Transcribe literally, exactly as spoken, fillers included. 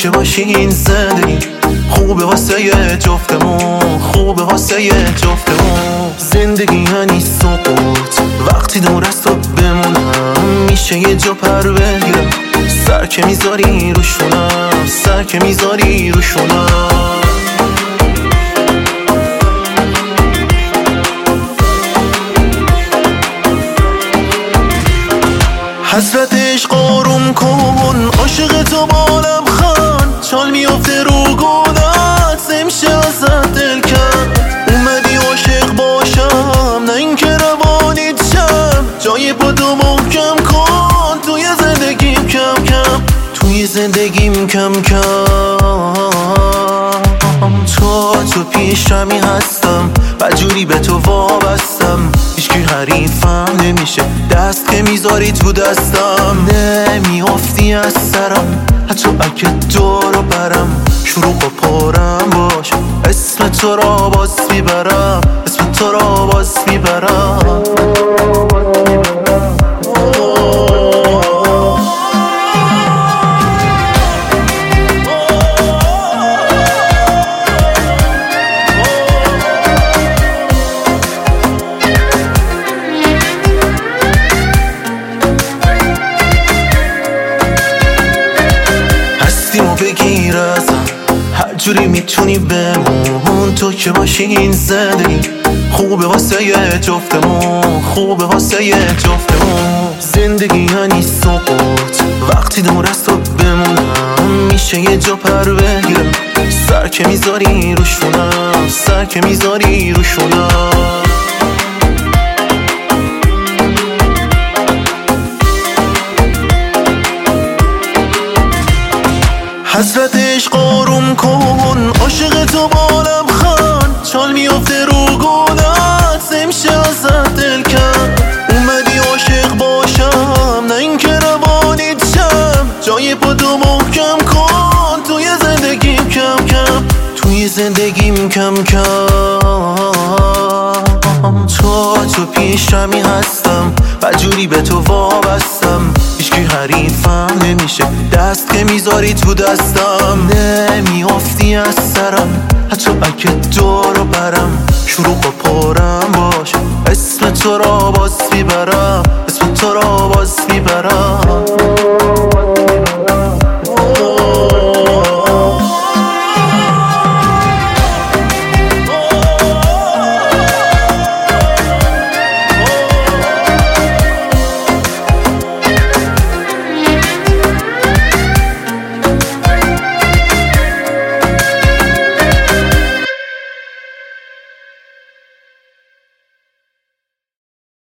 که باشی این زندگی خوبه واسه جفتمون، خوبه واسه جفتمون. زندگی یعنی سقوط، وقتی دور از تو بمونم میشه یه جا پر بگیرم. سر که میذاری روشونم، سر که میذاری روشونم. حسرت عشق آروم کن، عاشق تو بالم خان، چال میافته رو گونت، نمیشه ازت دل کرد. اومدی عاشق باشم نه اینکه روانیت شم، جای پاتو محکم کن توی زندگیم کم کم، توی زندگیم کم کم. تو تو پیشمی هستم، بدجوری به تو وابستم، هیچکی حریفم نمیشه دست که میذاری تو دستم. نمیافتی از سرم حتی اگه دورو برم، شروع و پرم باش اسم تو را باز میبرم، اسم تو را باز میبرم. و بگیر ازم هر جوری میتونی بمون، تو که باشی این زندگی خوبه واسه جفتمون، خوبه واسه جفتمون. زندگی یعنی سقوط، وقتی دور از تو بمونم میشه یه جا پر بگیرم. سر که میذاری روشونم، سر که میذاری روشونم. حسرت عشق آروم کن، عاشق تو بالم خان، چال میافته رو گونت، نمیشه ازت دل کرد. اومدی عاشق باشم نه اینکه روانیت شم، جای پاتو محکم کن توی زندگیم کم کم، توی زندگیم کم کم. تو تو پیشمی هستم، بدجوری به تو وابستم، هیچکی حریفم نمیشه دست که میذاری تو دستم. نمیافتی از سرم حتی اگه دورو برم، شروع و پرم باش اسم تو را باز میبرم، اسم تو را باز میبرم.